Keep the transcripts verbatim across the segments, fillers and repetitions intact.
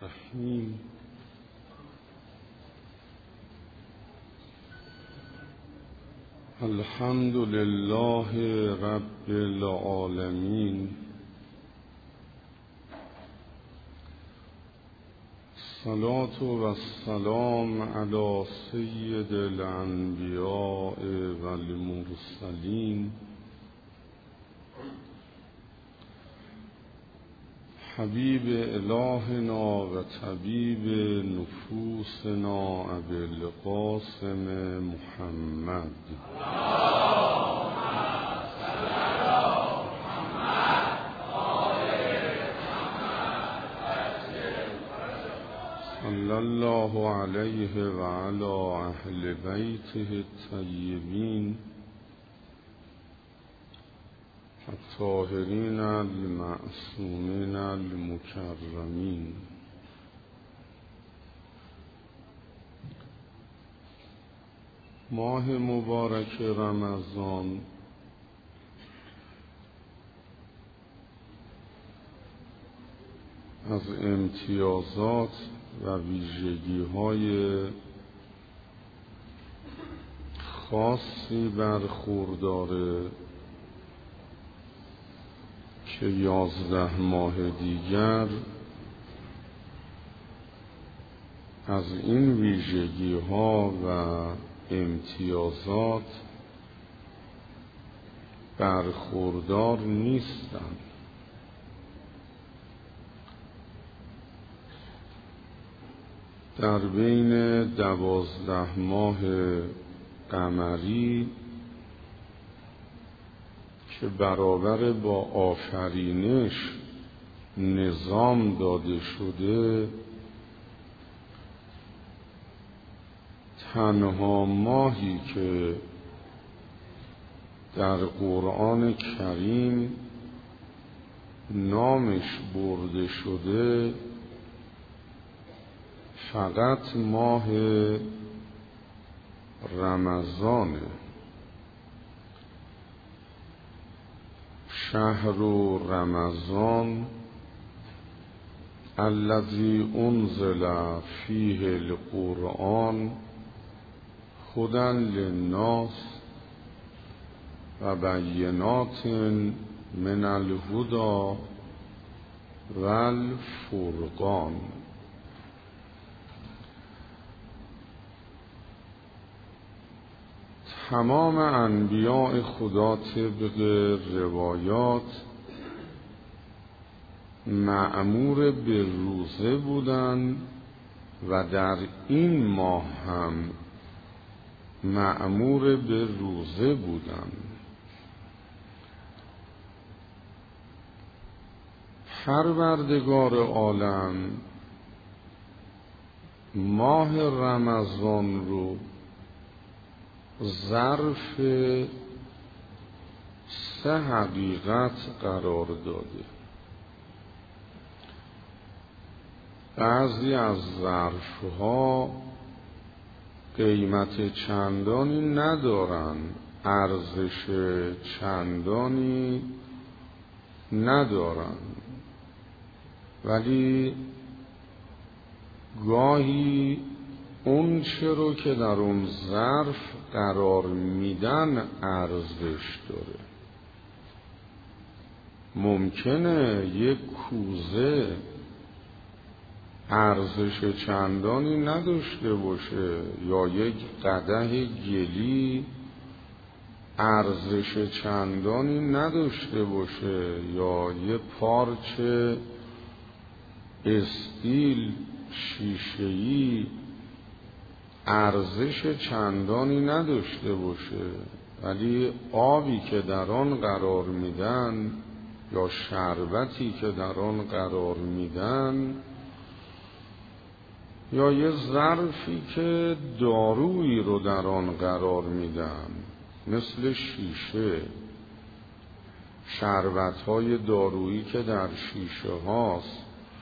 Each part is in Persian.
الرحیم. الحمد لله رب العالمین، الصلاة و السلام علی سید الانبیاء و المرسلین، حبیب الهنا و طبیب نفوسنا ابی القاسم محمد. صلی الله علیه و علی اهل بیته الطیبین الطاهرین المعصومین المکرمین. ماه مبارک رمضان از امتیازات و ویژگی‌های خاصی برخورداره که یازده ماه دیگر از این ویژگی‌ها و امتیازات برخوردار نیستند. در بین دوازده ماه قمری که برابر با آفرینش نظام داده شده، تنها ماهی که در قرآن کریم نامش برده شده فقط ماه رمضانه. شهر رمضان الذی انزل فیه القرآن هدی للناس و بینات من الهدی و الفرقان. تمام انبیاء خدا طبق روایات مأمور به روزه بودند و در این ماه هم مأمور به روزه بودند. پروردگار عالم ماه رمضان رو ظرف سه حقیقت قرار داده. بعضی از ظرفها قیمت چندانی ندارن، ارزش چندانی ندارن، ولی گاهی اون چه رو که در اون ظرف قرار میدن ارزش داره. ممکنه یک کوزه ارزش چندانی نداشته باشه یا یک قدح گلی ارزش چندانی نداشته باشه یا یک پارچه استیل شیشه‌ای ارزش چندانی نداشته باشه، ولی آبی که در آن قرار میدن یا شربتی که در آن قرار میدن یا یه ظرفی که دارویی رو در آن قرار میدن مثل شیشه، شربت‌های دارویی که در شیشه هاست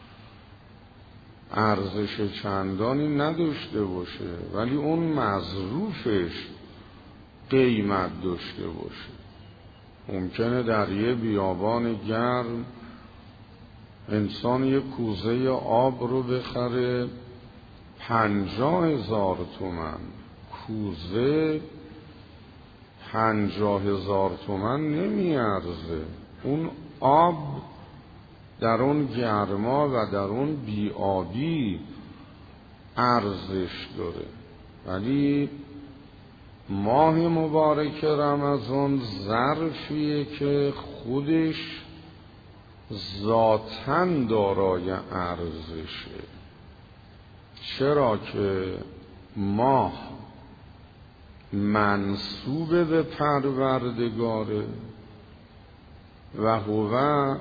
ارزش چندانی نداشته باشه ولی اون مظروفش قیمت داشته باشه. ممکنه در یه بیابان گرم انسان یک کوزه آب رو بخره پنجاه هزار تومن، کوزه پنجاه هزار تومن نمیارزه. اون آب در اون گرما و در اون بی‌آبی ارزش داره. ولی ماه مبارک رمضان ظرفیه که خودش ذاتاً دارای ارزشه. چرا که ماه منسوب به پروردگاره و هو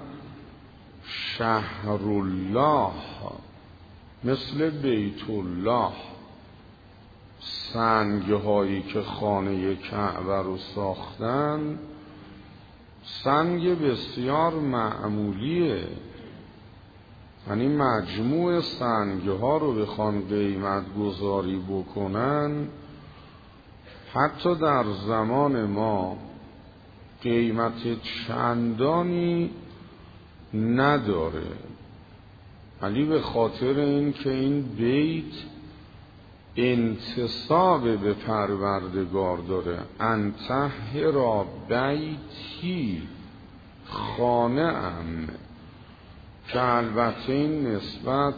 شهر الله، مثل بیت الله. سنگ‌هایی که خانه کعبه رو ساختن سنگ بسیار معمولیه، یعنی مجموع سنگ‌ها رو بخوان قیمت گذاری بکنن حتی در زمان ما قیمت چندانی نداره، ولی به خاطر این که این بیت انتساب به پروردگار داره، انطهر بیتی، خانه ام، که البته این نسبت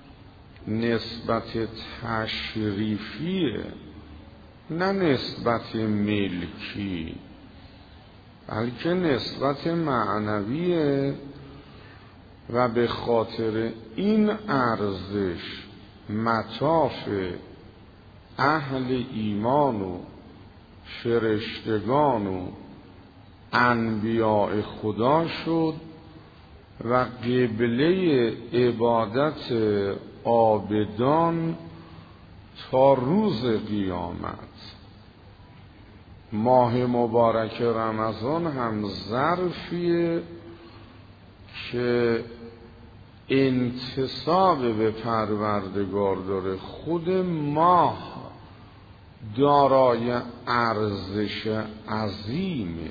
نسبت تشریفیه نه نسبت ملکی، بلکه نسبت معنویه و به خاطر این ارزش مطاف اهل ایمان و فرشتگان و انبیاء خدا شد و قبله عبادت عابدان تا روز قیامت. ماه مبارک رمضان هم ظرفیه که انتساب به پروردگار داره. خود ماه دارای ارزش عظیمه.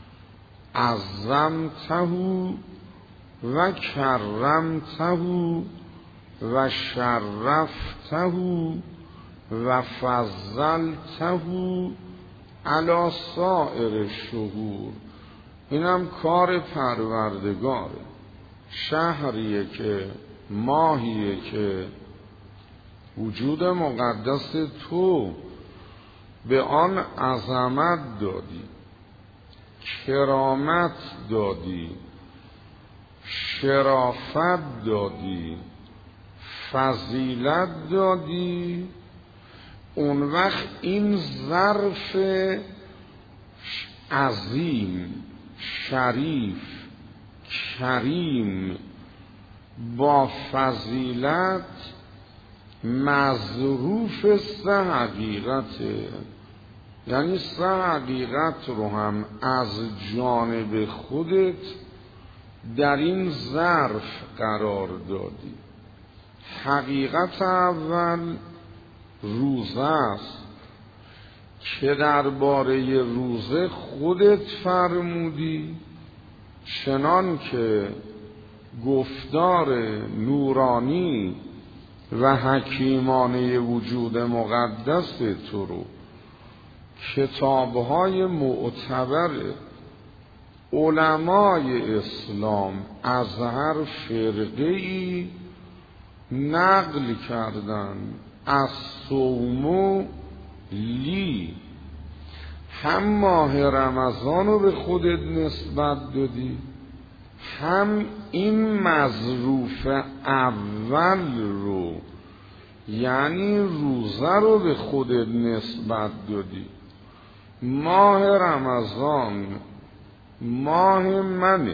عظمته و کرمته و شرفته و فضلته علی سائر الشهور. اینم کار پروردگاره. شهریه که ماهیه که وجود مقدس تو به آن عظمت دادی، کرامت دادی، شرافت دادی، فضیلت دادی. اون وقت این ظرف عظیم، شریف، کریم با فضیلت مظروف سه حقیقته، یعنی سه حقیقت رو هم از جانب خودت در این ظرف قرار دادی. حقیقت اول روزه است که درباره روزه خودت فرمودی، چنان که گفتار نورانی و حکیمانه وجود مقدس تو رو کتاب‌های معتبر علمای اسلام از هر فرقه‌ای نقل کردن. از صوم لی، هم ماه رمضان رو به خودت نسبت دادی، هم این مظروف اول رو یعنی روزه رو به خودت نسبت دادی. ماه رمضان ماه منه.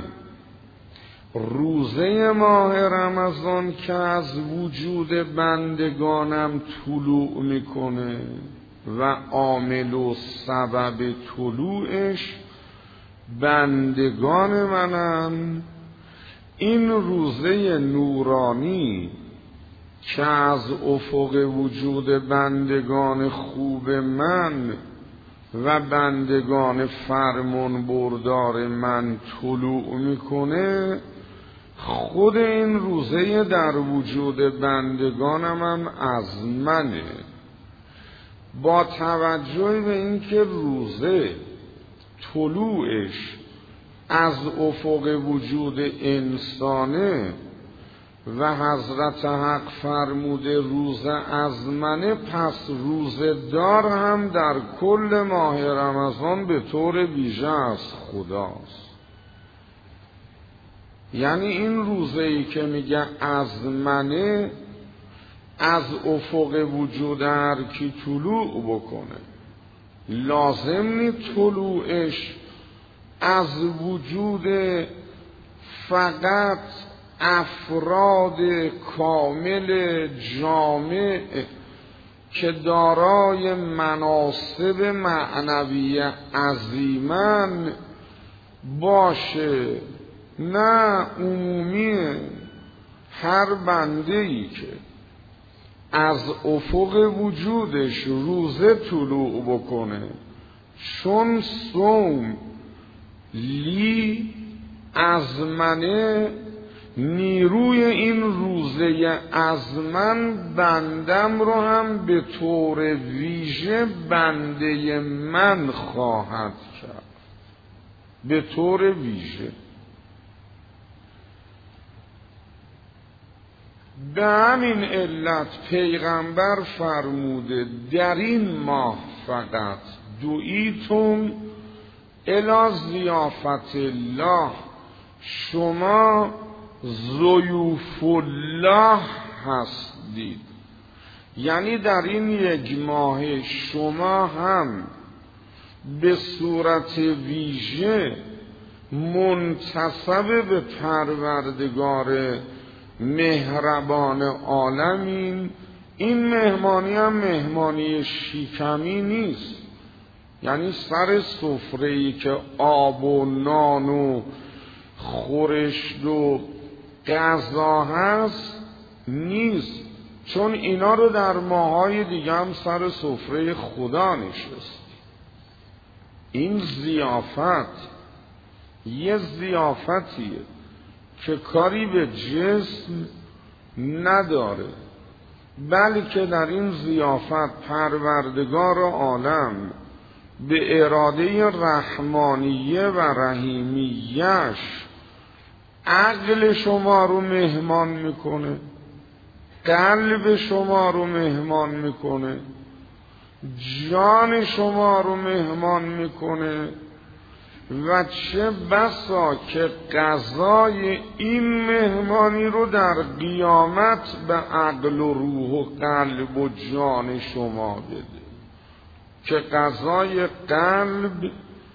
روزه ماه رمضان که از وجود بندگانم طلوع میکنه و عامل و سبب طلوعش بندگان منن، این روزه نورانی که از افق وجود بندگان خوب من و بندگان فرمان بردار من طلوع میکنه، خود این روزه در وجود بندگانم هم از منه. با توجه به اینکه روزه طلوعش از افق وجود انسانه و حضرت حق فرموده روزه از منه، پس روزه دار هم در کل ماه رمضان به طور ویژه از خداست. یعنی این روزه‌ای که میگه از منه، از افق وجود هر کی طلوع بکنه، لازم نیست طلوعش از وجود فقط افراد کامل جامع که دارای مناصب معنوی عظیمن باشه، نه، عمومی هر بنده‌ای که از افق وجودش روزه طلوع بکنه، چون صوم لی از منه، نیروی این روزه از من بندم رو هم به طور ویژه بنده من خواهد کرد، به طور ویژه. به همین علت پیغمبر فرموده در این ماه فقط دعیتم الی ضیافت الله، شما ضیوف الله هستید. یعنی در این یک ماه شما هم به صورت ویژه منتسب به پروردگار مهربان عالمین. این مهمانی هم مهمانی شیکمی نیست، یعنی سر سفره‌ای که آب و نان و خورشت و غذا هست نیست، چون اینا رو در ماهای دیگه هم سر سفره خدا نشست. این ضیافت یه ضیافتیه که کاری به جسم نداره، بلکه در این ضیافت پروردگار عالم به اراده رحمانیه و رحیمیش عقل شما رو مهمان میکنه، قلب شما رو مهمان میکنه، جان شما رو مهمان میکنه و چه بسا که قضای این مهمانی رو در قیامت به عقل و روح و قلب و جان شما بده، که قضای قلب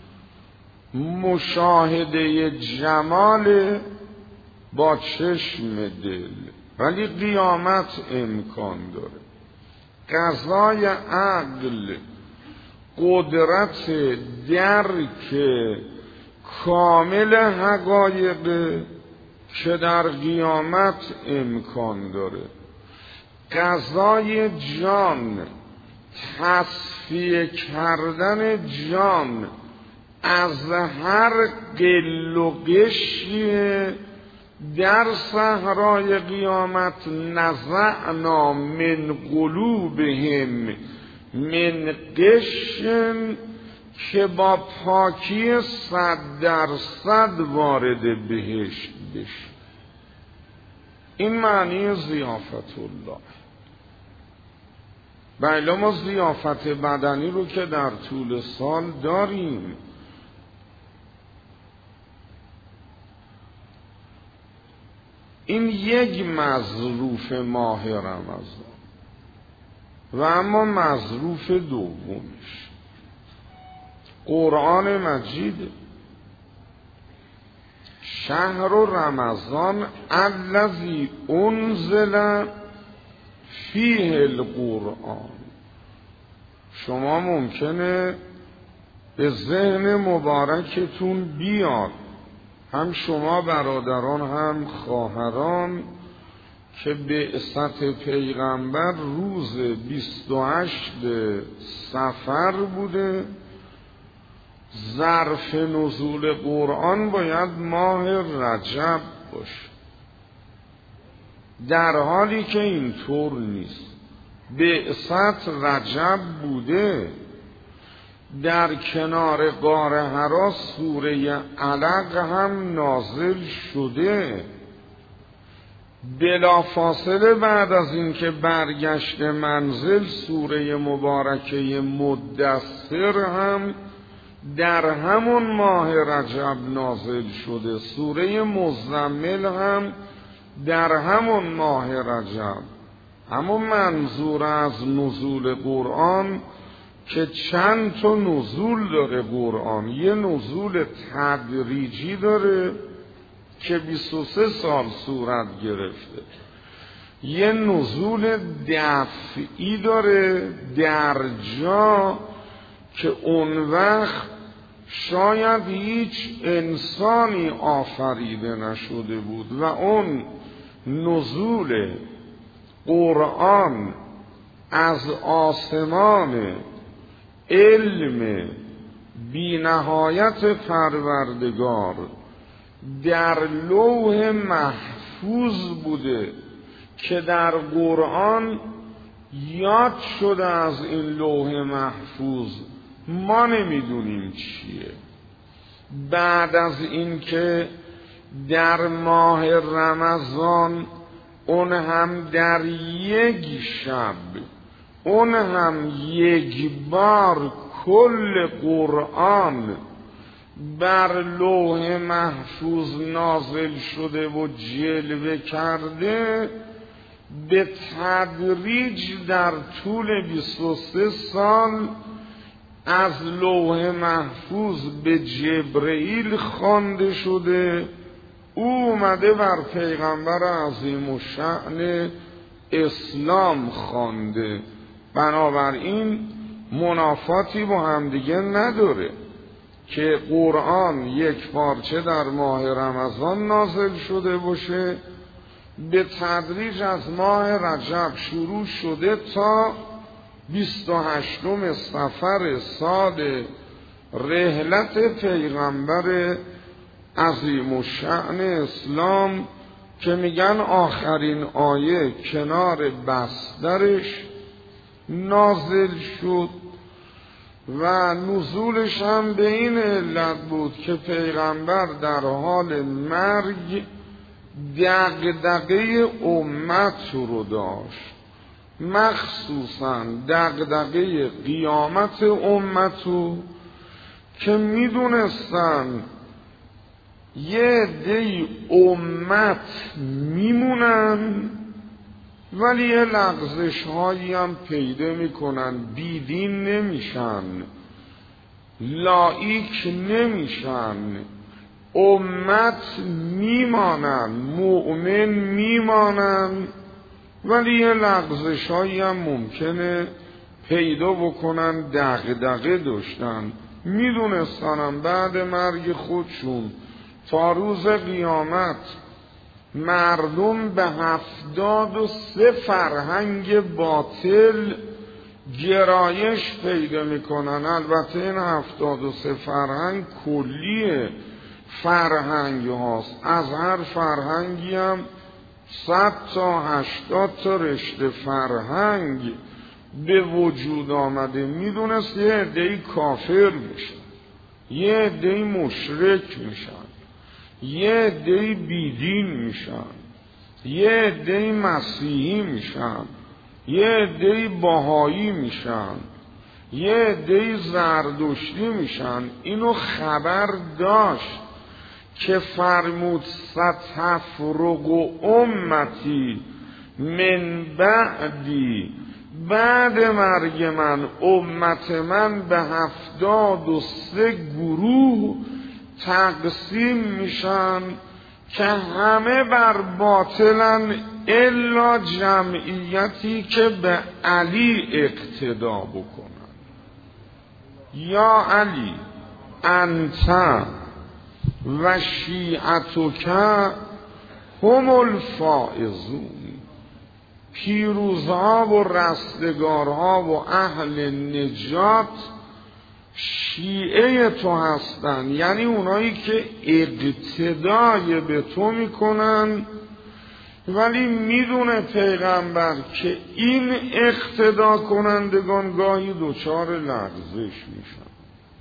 مشاهده جمال با چشم دل، ولی قیامت امکان داره. قضای عقل قدرت درک کامل حقایق که در قیامت امکان داره. قضای جان تصفیه کردن جان از هر قل و قشی در صحرای قیامت. نزعنا من قلوبهم من قشن، که با پاکی صد درصد وارد بهشت بشه. این معنی ضیافت الله. بله، ما ضیافت بدنی رو که در طول سال داریم، این یک مظروف ماه رمضان. و اما مظروف دومش قرآن مجید. شهر رمضان الذی انزل فیه القرآن. شما ممکنه به ذهن مبارکتون بیاد، هم شما برادران هم خواهران، که بعثت پیغمبر روز بیست و هشت صفر بوده. ظرف نزول قرآن باید ماه رجب باشه. در حالی که اینطور نیست. بعثت رجب بوده، در کنار غار حرا سوره علق هم نازل شده، بلافاصله بعد از اینکه برگشت منزل سوره مبارکه مدثر هم در همون ماه رجب نازل شده، سوره مزمل هم در همون ماه رجب. اما منظور از نزول قرآن که چند تا نزول داره قرآن، یه نزول تدریجی داره که بیست و سه سال صورت گرفته، یه نزول دفعی داره در جا که اون وقت شاید هیچ انسانی آفریده نشده بود و اون نزول قرآن از آسمان علم بی نهایت پروردگار در لوح محفوظ بوده که در قرآن یاد شده از این لوح محفوظ ما نمیدونیم چیه. بعد از اینکه در ماه رمضان اون هم در یک شب، اون هم یک بار کل قرآن بر لوح محفوظ نازل شده و جلوه کرده، به تدریج در طول بیست و سه سال از لوح محفوظ به جبرئیل خوانده شده، او اومده بر پیغمبر عظیم الشأن اسلام خوانده. بنابراین منافاتی با همدیگه نداره که قرآن یک پارچه در ماه رمضان نازل شده باشه، به تدریج از ماه رجب شروع شده تا بیست و هشتم صفر سال رحلت پیغمبر عظیم الشأن اسلام که میگن آخرین آیه کنار بسترش نازل شد و نزولش هم به این علت بود که پیغمبر در حال مرگ دغدغه امت رو داشت، مخصوصا دغدغه قیامت امتو که میدونستن یه عده امت میمونن ولی یه لغزش هایی هم پیدا میکنن، بیدین نمیشن، لایک نمیشن، امت میمانن، مؤمن میمانن، ولی یه لغزش هایی هم ممکنه پیدا بکنن، دغدغه داشتن، میدونستنم بعد مرگ خودشون تا روز قیامت مردم به هفتاد و سه فرهنگ باطل گرایش پیدا میکنن. البته این هفتاد و سه فرهنگ کلیه فرهنگ هاست، از هر فرهنگی هم صد تا هشتاد تا رشته فرهنگ به وجود آمده. میدونست یه عده‌ای کافر میشن، یه عده‌ای مشرک میشن، یه عده‌ای بیدین میشن، یه عده‌ای مسیحی میشن، یه عده‌ای بهایی میشن، یه عده‌ای زردشتی میشن. اینو خبر داشت که فرمود ستفرق امتی من بعدی، بعد مرگ من امت من به هفتاد و سه گروه تقسیم میشن که همه بر باطلن الا جمعیتی که به علی اقتدا بکنن. یا علی انت و شیعتک هم الفائزون، پیروزها و رستگارها و اهل نجات شیعه تو هستن، یعنی اونایی که اقتدای به تو میکنن ولی میدونه پیغمبر که این اقتدا کنندگان گاهی دچار لغزش میشن،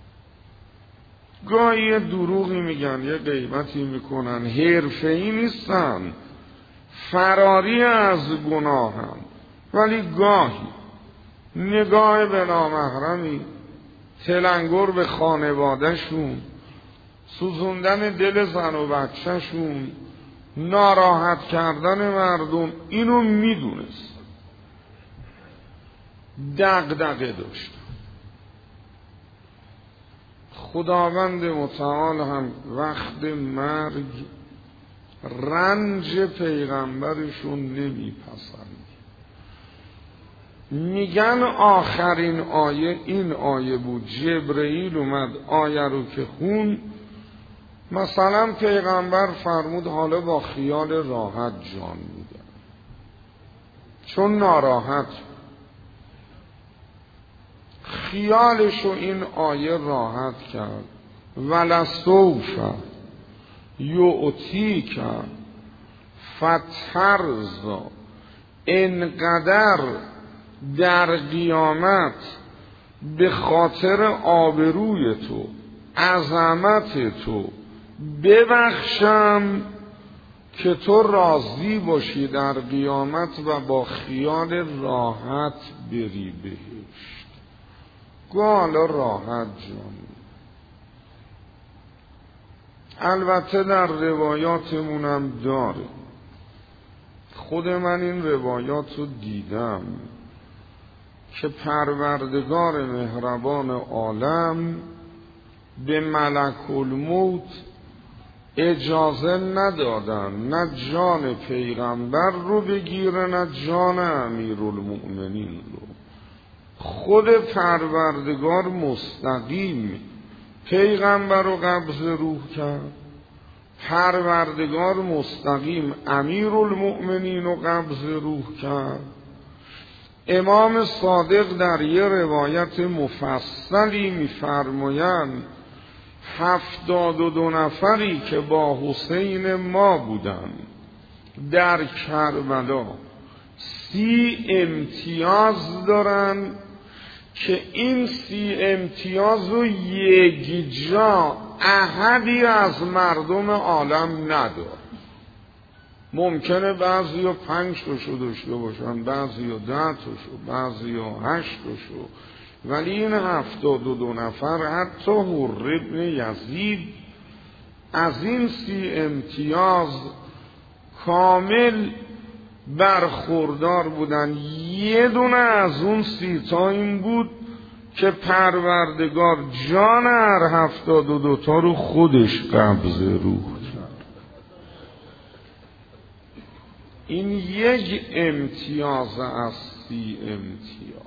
گاهی یه دروغی میگن، یه غیبتی میکنن، حرفه‌ای نیستن، فراری از گناهن، ولی گاهی نگاه به نامحرمی، تلنگر به خانوادهشون، سوزوندن دل زن و بچهشون، ناراحت کردن مردم، اینو میدونست، دغدغه داشت. خداوند متعال هم وقت مرگ رنج پیغمبرشون نمیپسند. میگن آخرین آیه این آیه بود، جبرئیل اومد آیه رو که خون، مثلا پیغمبر فرمود حالا با خیال راحت جان میدن، چون ناراحت خیالشو این آیه راحت کرد، ولسوف یعطیک فترضی، انقدر در قیامت به خاطر آبروی تو، عظمت تو ببخشم که تو راضی باشی در قیامت و با خیال راحت بری بهشت. حالا راحت جان. البته در روایاتمونم داره، خود من این روایات رو دیدم که پروردگار مهربان عالم به ملک الموت اجازه ندادن نه جان پیغمبر رو بگیره نه جان امیرالمؤمنین رو. خود پروردگار مستقیم پیغمبر رو قبض روح کرد، پروردگار مستقیم امیرالمؤمنین رو قبض روح کرد. امام صادق در یه روایت مفصلی می‌فرمایند هفتاد و دو نفری که با حسین ما بودن در کربلا سی امتیاز دارن که این سی امتیاز رو یک جا احدی از مردم عالم نداره. ممکنه بعضی ها پنج تاشو داشته باشن، بعضی ها ده تاشو، بعضی ها هشت تاشو، ولی این هفتاد و دو نفر حتی حر ابن یزید از این سی امتیاز کامل برخوردار بودن. یه دونه از اون سی تا این بود که پروردگار جان هر هفتاد و دو تا رو خودش قبض روح کرد. این یک امتیاز از سی امتیاز.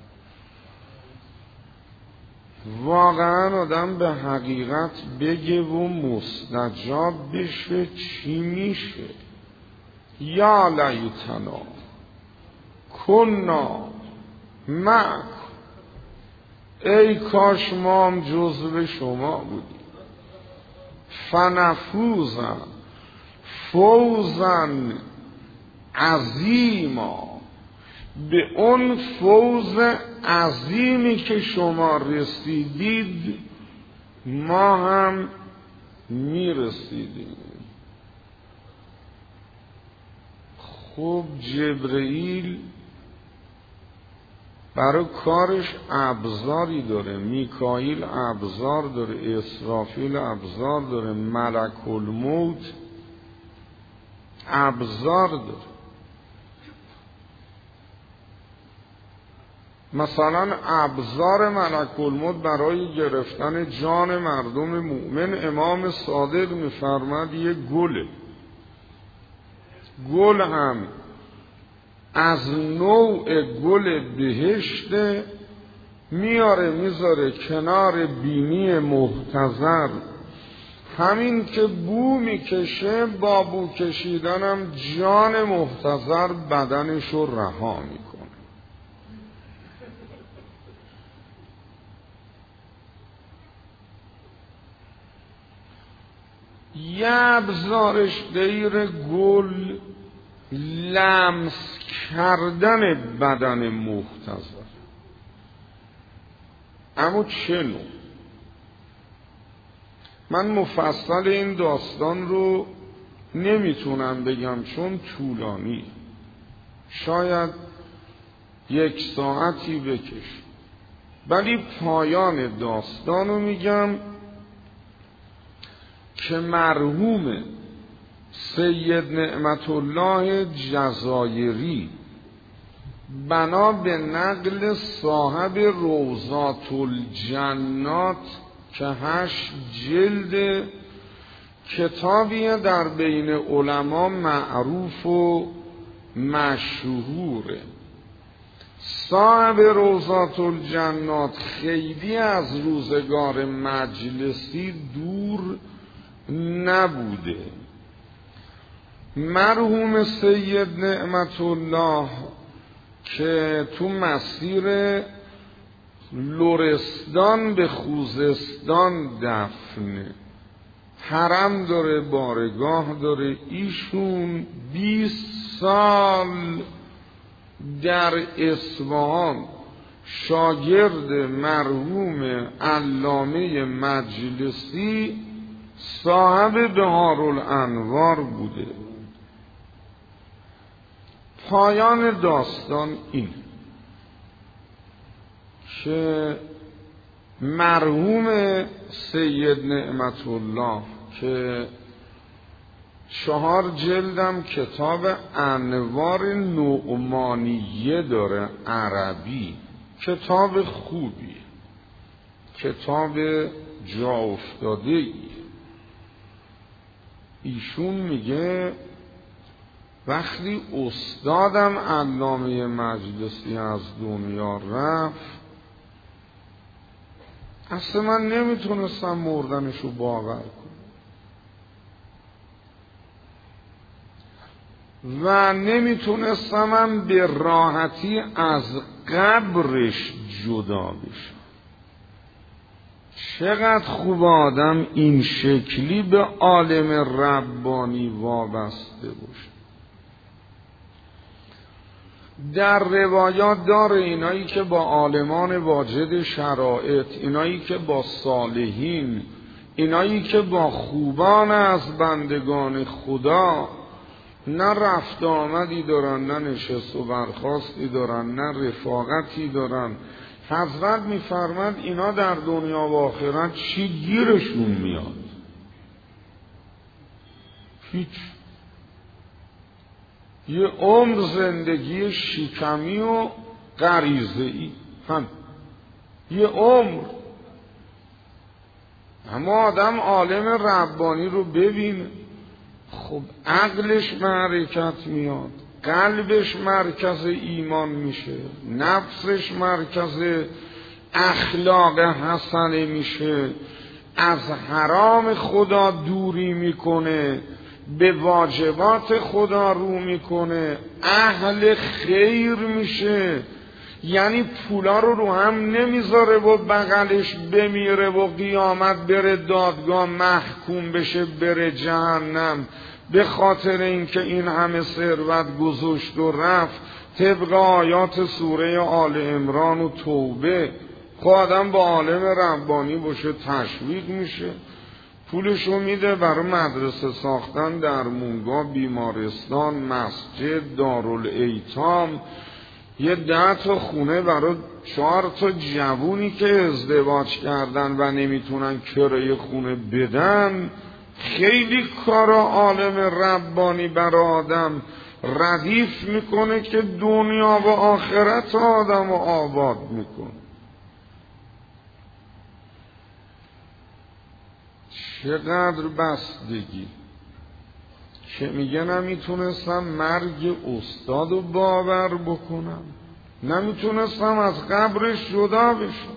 واقعا آدم به حقیقت بگه و مستجاب بشه چی میشه. یا لیتنا کنا معکم، ای کاش ما هم جزو شما بودیم، فنفوزا فوزا عظیما، به اون فوز عظیمی که شما رسیدید ما هم میرسیدیم. خب جبرئیل برای کارش ابزاری داره، میکائیل ابزار داره، اسرافیل ابزار داره، ملک الموت ابزار داره. مثلا ابزار ملک الموت برای گرفتن جان مردم مؤمن امام صادق میفرماد یه گله. گل هم از نوع گل بهشت میاره میذاره کنار بینی محتضر، همین که بو میکشه با بو کشیدنم جان محتضر بدنش رو رها میکنه. یه ابزارش غیر گل لمس کردن بدن محتضر. اما چه نوع؟ من مفصل این داستان رو نمیتونم بگم چون طولانی، شاید یک ساعتی بکش، ولی پایان داستان رو میگم که مرحوم سید نعمت الله جزایری بنا به نقل صاحب روضات الجنات که هشت جلد کتابیه در بین علما معروف و مشهوره. صاحب روضات الجنات خیلی از روزگار مجلسی دور نبوده. مرحوم سید نعمت الله که تو مسیر لرستان به خوزستان دفنه، حرم داره، بارگاه داره، ایشون بیست سال در اصفهان شاگرد مرحوم علامه مجلسی صاحب بهارالانوار بوده. پایان داستان این که مرحوم سید نعمت الله که چهار جلدم کتاب انوار نعمانیه داره عربی، کتاب خوبی، کتاب جا افتاده ای. ایشون میگه وقتی استادم علامه مجلسی از دنیا رفت، اصلا من نمیتونستم مردنشو باور کنم و نمیتونستم به راحتی از قبرش جدا بشم. چقدر خوب آدم این شکلی به عالم ربانی وابسته باشه. در روایات داره اینایی که با عالمان واجد شرائط، اینایی که با صالحین، اینایی که با خوبان از بندگان خدا نه رفت آمدی دارن، نه نشست و برخاستی دارن، نه رفاقتی دارن. حضرت میفرماد اینا در دنیا و آخرت چی گیرشون میاد؟ هیچ. یه عمر زندگی شکمی و غریزه‌ای هم، یه عمر. اما آدم عالم ربانی رو ببینه، خب عقلش حرکت میاد، قلبش مرکز ایمان میشه، نفسش مرکز اخلاق حسنه میشه، از حرام خدا دوری میکنه، به واجبات خدا رو میکنه، اهل خیر میشه. یعنی پولا رو رو هم نمیذاره و بغلش بمیره و قیامت بره دادگاه محکوم بشه بره جهنم به خاطر اینکه این همه ثروت گذاشت و رفت. طبق آیات سوره آل عمران و توبه خب آدم با عالم ربانی باشه تشویق میشه، پولشو میده برای مدرسه ساختن، درمونگاه، بیمارستان، مسجد، دارالایتام، یه ده تا خونه برای چهار تا جوونی که ازدواج کردن و نمیتونن کرایه خونه بدن. خیلی کار عالم ربانی برای آدم ردیف میکنه که دنیا و آخرت آدم رو آباد میکنه. چقدر بستگی که میگه نمیتونستم مرگ استاد رو باور بکنم، نمیتونستم از قبرش جدا بشم.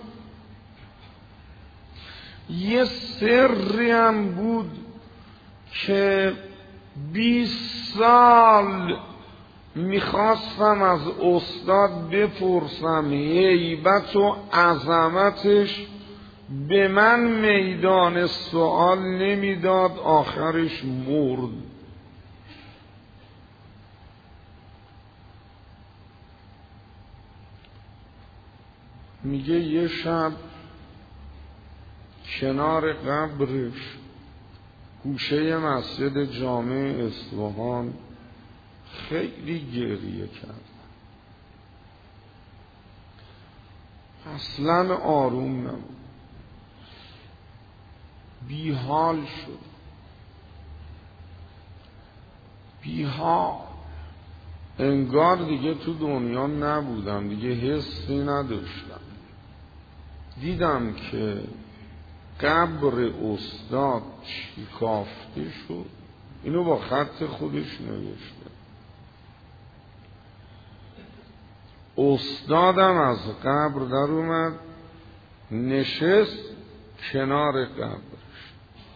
یه سری هم بود که بیست سال میخواستم از استاد بپرسم، هیبت و عظمتش به من میدان سوال نمیداد، آخرش مرد. میگه یه شب کنار قبرش گوشه مسجد جامع اصفهان خیلی گریه کرد، اصلا آروم نبود، بیحال شد، بیحال، انگار دیگه تو دنیا نبودم، دیگه حسی نداشتم. دیدم که قبر استاد شکافته شد، اینو با خط خودش نوشته. استادم از قبر در اومد، نشست کنار قبرش.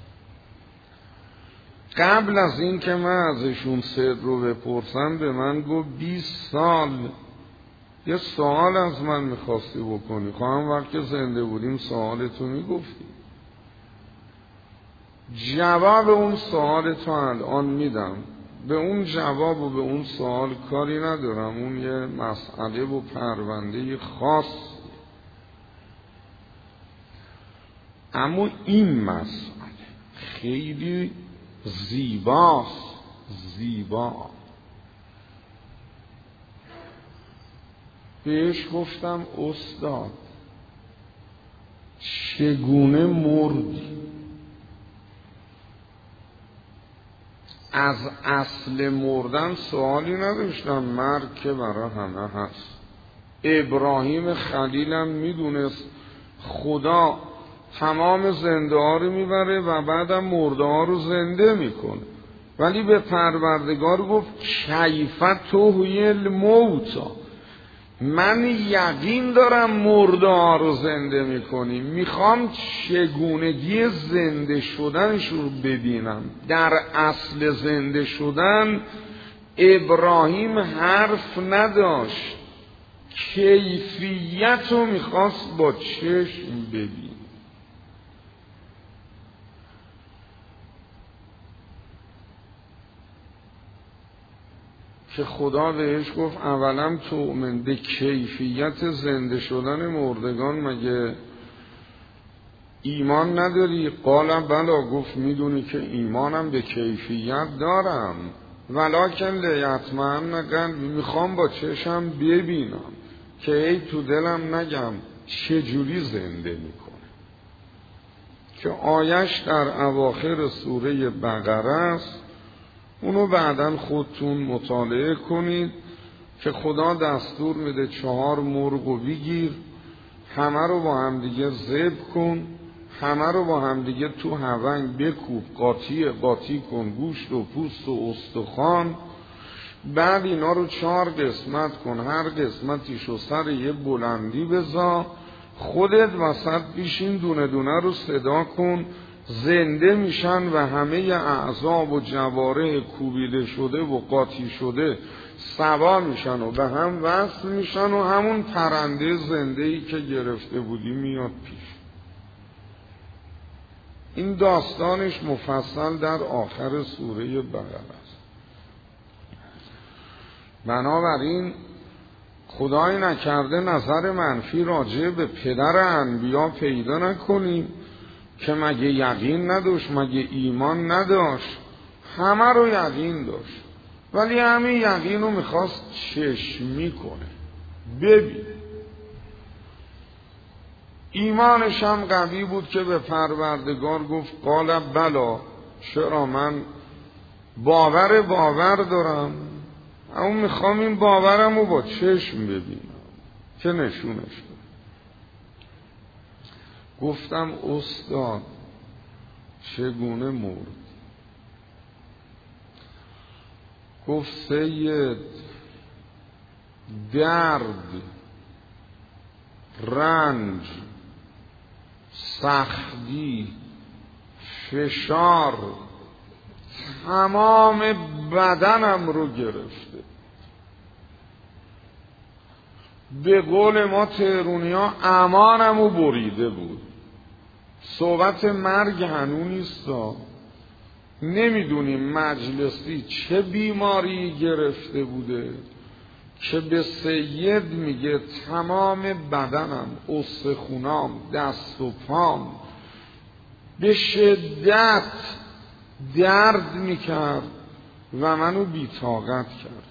قبل از این که من ازشون سر رو بپرسم به من گفت بیست سال یه سوال از من میخواستی بکنی، خواهم وقتی زنده بودیم سوالتو میگفتی. جواب اون سوالتو الان میدم، به اون جواب و به اون سوال کاری ندارم، اون یه مسئله و پرونده خاص. اما این مسئله خیلی زیباست، زیبا. بهش گفتم استاد چگونه مردی؟ از اصل مردن سوالی نداشتم، مرگ که برای همه هست. ابراهیم خلیلم میدونست خدا تمام زنده ها رو میبره و بعدم مرده ها رو زنده میکنه، ولی به پروردگار گفت کیف تحیی الموتی، من یقین دارم مرده ها رو زنده میکنی، میخوام چگونگی زنده شدنش رو ببینم. در اصل زنده شدن ابراهیم حرف نداشت، کیفیت رو میخواست با چشم ببین. که خدا بهش گفت اولم تؤمن به کیفیت زنده شدن مردگان مگه ایمان نداری؟ قال بلا، گفت میدونی که ایمانم به کیفیت دارم، ولکن لیطمئن قلبی، میخوام با چشم ببینم که ای تو دلم نگم چجوری زنده میکنه. که آیش در اواخر سوره بقره است، اونو بعداً خودتون مطالعه کنید که خدا دستور میده چهار مرغو بگیر، همه رو با هم دیگه ذبح کن، همه رو با هم دیگه تو هونگ بکوب، قاطی قاطی کن، گوشت و پوست و استخوان، بعد اینا رو چهار قسمت کن، هر قسمتیشو سر یه بلندی بذار، خودت وسط بیشین، دونه دونه رو صدا کن، زنده میشن و همه اعضا و جوارح کوبیده شده و قاطی شده سوا میشن و به هم وصل میشن و همون پرنده زنده‌ای که گرفته بودی میاد پیش. این داستانش مفصل در آخر سوره بقره است. بنابراین خدای نکرده نظر منفی راجع به پدر انبیا پیدا نکنیم که مگه یقین نداشت، مگه ایمان نداشت، همه رو یقین داشت، ولی همین یقین رو میخواست چشمی کنه، ببین. ایمانش هم قوی بود که به پروردگار گفت قال بلا، چرا من باور باور دارم، اما میخوام این باورم رو با چشم ببینم که نشونش دارم. گفتم استاد چگونه مرد؟ گفت سید درد، رنج، سختی، فشار تمام بدنم رو گرفته. به قول ما تهرونیا امانم رو بریده بود. صحبت مرگ هنو نیستا، نمیدونیم مجلسی چه بیماری گرفته بوده که به سید میگه تمام بدنم، استخونام، دست و پام به شدت درد میکرد و منو بی‌طاقت کرد.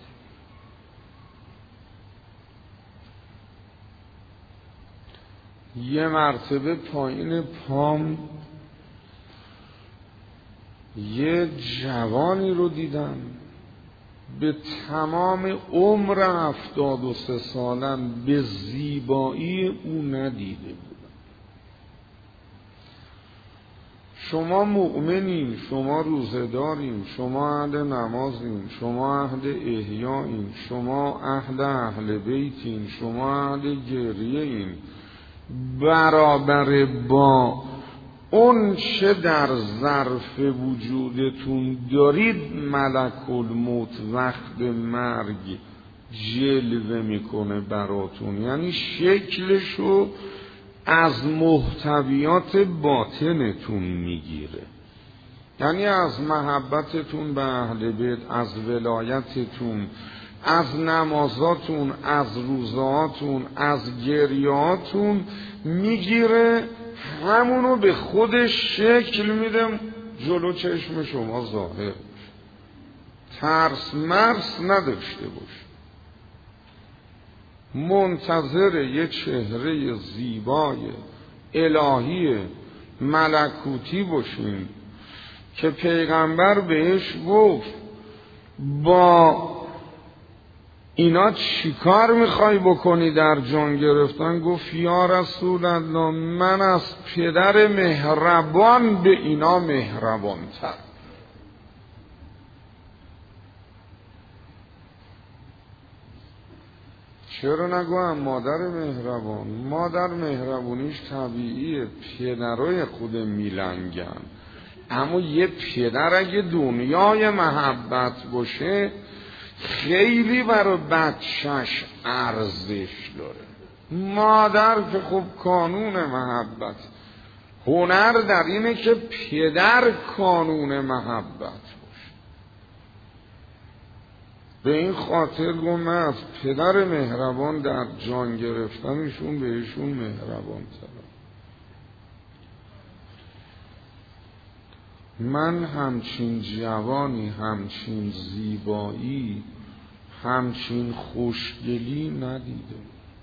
یه مرتبه پایین پام یه جوانی رو دیدم به تمام عمر هفتاد و سه سالم به زیبایی او ندیده بودم. شما مؤمنین، شما روزه‌دارین، شما اهل نمازین، شما اهل احیائین، شما اهل اهل بیتین، شما اهل گریه‌ین، برابر با اون چه در ظرف وجودتون دارید ملک الموت وقت مرگ جلوه میکنه براتون، یعنی شکلشو از محتویات باطنتون میگیره، یعنی از محبتتون به اهل بیت، از ولایتتون، از نمازاتون، از روزهاتون، از گریهاتون میگیره، همونو به خودش شکل میده، جلو چشم شما ظاهر میشه. ترس مرس نداشته باش، منتظر یه چهره زیبای الهی ملکوتی باشین که پیغمبر بهش گفت با اینا چی کار میخوای بکنی در جان گرفتن؟ گفت یا رسول الله من از پدر مهربان به اینا مهربان تر. چرا نگوهم مادر مهربان؟ مادر مهربونیش طبیعیه، پدرای خود میلنگن، اما یه پدر اگه دنیای محبت باشه خیلی برای بچهش ارزش داره. مادر که خب کانون محبت، هنر در اینه که پدر کانون محبت باشه. به این خاطر گفت من از پدر مهربان در جان گرفتنشون بهشون مهربان ترم. من همچین جوانی، همچین زیبایی، همچین خوشگلی ندیدم.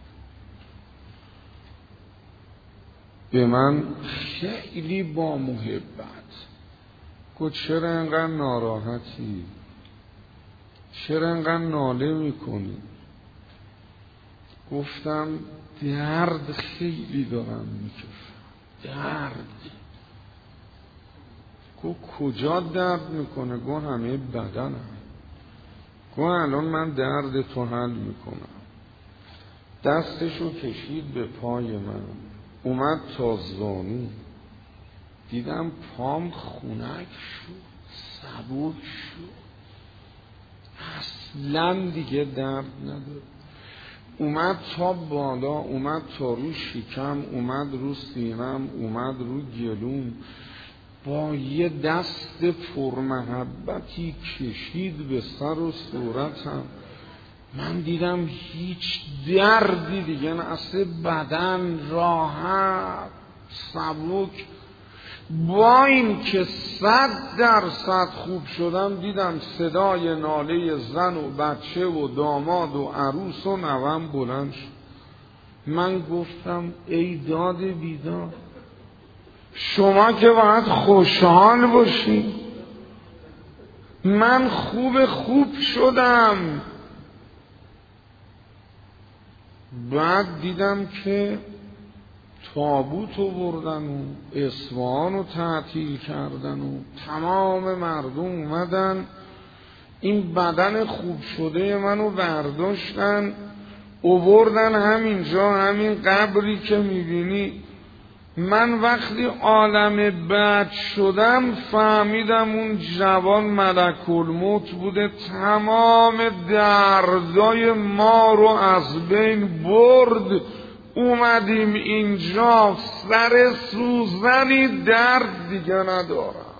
به من خیلی با محبت گفت چرا انقدر ناراحتی؟ چرا انقدر ناله میکنی؟ گفتم درد خیلی دارم میکشم. درد. گفت کجا درد میکنه؟ گفت همه بدنم. گفت الان من درد تو حل میکنم. دستشو کشید به پای من، اومد تا زانو، دیدم پام خنک شد، سبک شد، اصلا دیگه درد نداره. اومد تا بالا، اومد تا رو شکم، اومد رو سینم، اومد رو گلوم، با یه دست پرمحبتی کشید به سر و صورتم. من دیدم هیچ دردی دیگه نه، اصلا بدن راحت سبک. با این که صد درصد خوب شدم، دیدم صدای ناله زن و بچه و داماد و عروس و نوام بلند شد. من گفتم ای داد بیداد، شما که باید خوشحال باشین، من خوب خوب شدم. بعد دیدم که تابوت رو بردن و اصفهان رو تعطیل کردن و تمام مردم اومدن این بدن خوب شده منو برداشتن اووردن همینجا، همین قبری که میبینی. من وقتی عالم بعد شدم فهمیدم اون جوان ملک الموت بوده، تمام دردای ما رو از بین برد. اومدیم اینجا سر سوزنی درد دیگه ندارم،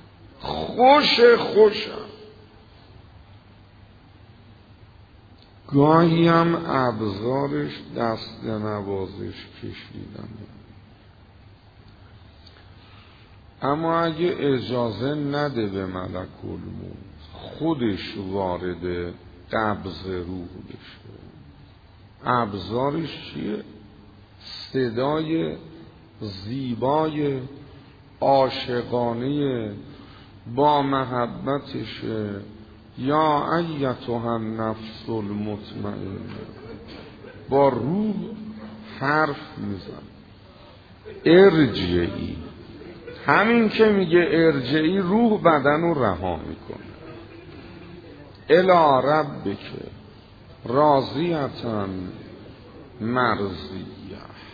خوش خوشم. گاهی هم ابزارش دست نوازش کشیدن. اما اگه اجازه نده به ملک الموت خودش وارد قبض روح بشه، ابزارش چیه؟ صدای زیبای عاشقانه با محبتشه. یا ایتها النفس المطمئنه، با روح حرف میزن. ارجعی، همین که میگه ارجعی روح بدن رو رها میکنه. الی ربک راضیة مرضیه.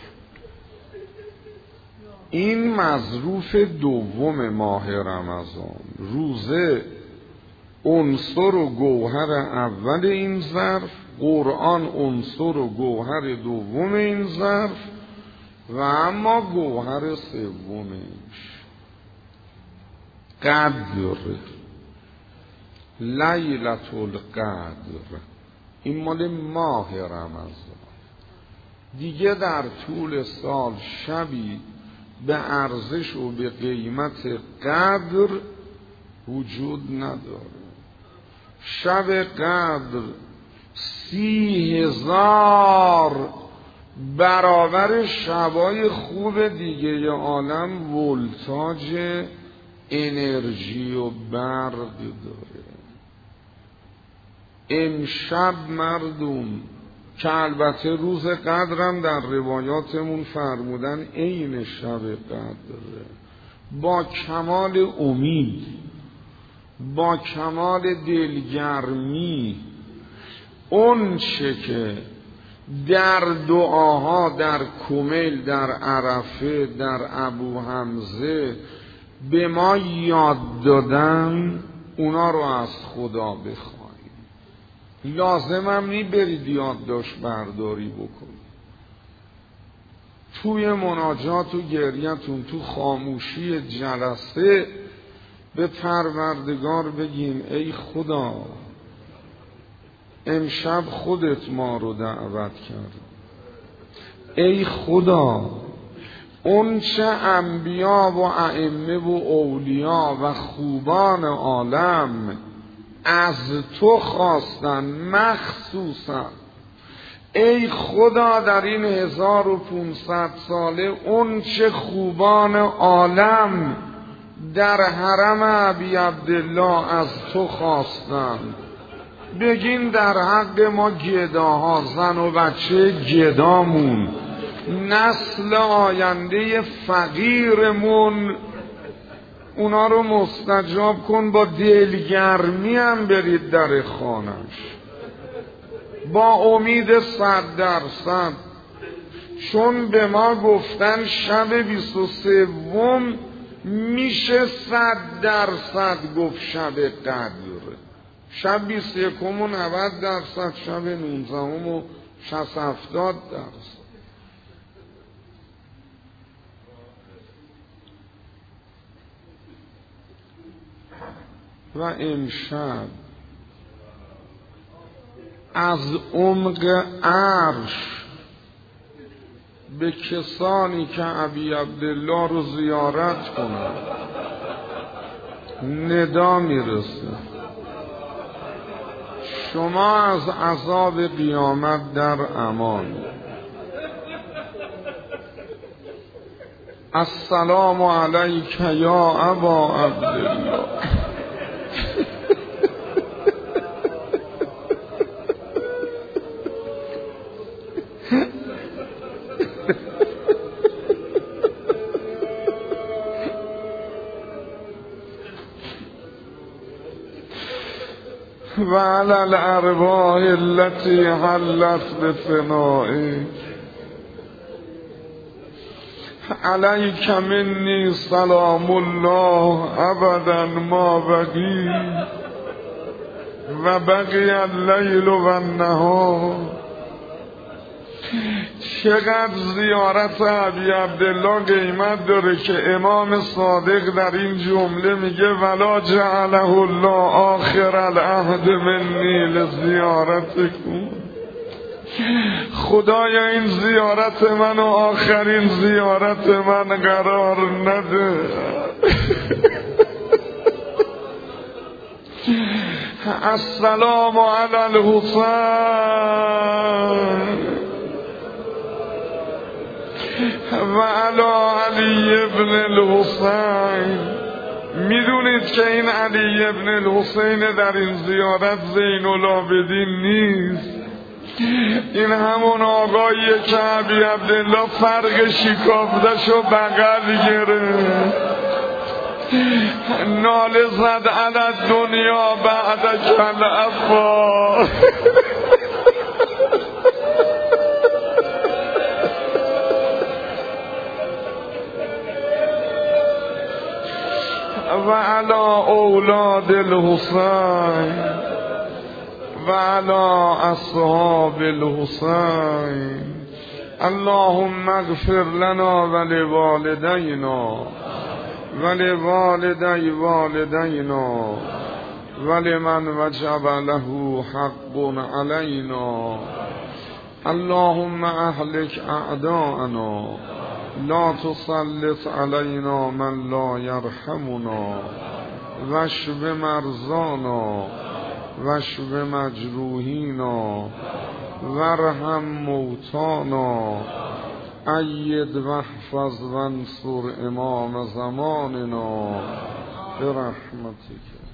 این مظروف دوم ماه رمضان، روزه عنصر و گوهر اول این ظرف، قرآن عنصر و گوهر دوم این ظرف، و اما گوهر سومش قدر، لیلة القدر. این مال ماه رمضان. دیگه در طول سال شبی به ارزش و به قیمت قدر وجود نداره. شب قدر سی هزار برابر شبای خوب دیگه عالم ولتاژ انرژی و برق داره. امشب مردم، که البته روز قدرم در روایاتمون فرمودن عین شب قدره، با کمال امید، با کمال دلگرمی، اون چه که در دعاها در کمیل، در عرفه، در ابو حمزه به ما یاد دادن، اونا رو از خدا بخواهیم. لازمم نی برید یادداشت برداری بکنید. توی مناجات و گریتون، تو خاموشی جلسه به پروردگار بگیم ای خدا، امشب خودت ما رو دعوت کرد. ای خدا، اون چه انبیا و ائمه و اولیا و خوبان عالم از تو خواستن، مخصوصا ای خدا در این هزار و پونصد ساله اون چه خوبان عالم در حرم ابی عبدالله از تو خواستن، بگین در حق ما گداها، زن و بچه گدامون، نسل آینده فقیرمون، اونا رو مستجاب کن. با دلگرمی هم برید در خانش، با امید صد درصد، چون به ما گفتن شب بیست و سوم میشه صد درصد گفت شب قدر، شب بیست و یکم و نود درصد، شب نوزدهم و شصت هفتاد درصد. و امشب از عمق عرش به کسانی که ابی عبدالله رو زیارت کنند ندا میرسه شما از عذاب قیامت در امان. السلام علیک یا ابا عبدالله. و علی الارواح التي حلت بفنائک علیک منی سلام الله ابدا ما بقی و بقی اللیل و النهار. چقدر زیارت ابی عبدالله قیمت داره که امام صادق در این جمله میگه ولا جعله الله آخر العهد منی لزیارتکم. خدایا این زیارت من و آخرین زیارت من قرار نده. السلام علی الحسین و علی علی ابن الحسین. میدونید که این علی ابن الحسین در این زیارت زین العابدین نیست، این همون آقاییه که ابی عبدالله فرق شکافتش و بغل گرفت، ناله زد علی دنیا بعد کل افا. و علی اولاد الحسین و علی اصحاب الحسین. اللهم اغفر لنا ولوالدینا ولوالدی والدینا ولمن وجب له حق علینا. اللهم اهلك اعداءنا لا تسلط علینا من لا یرحمنا واشف مرضانا واشف مجروحینا وارحم موتانا اید واحفظ وانصر امام زماننا برحمتک.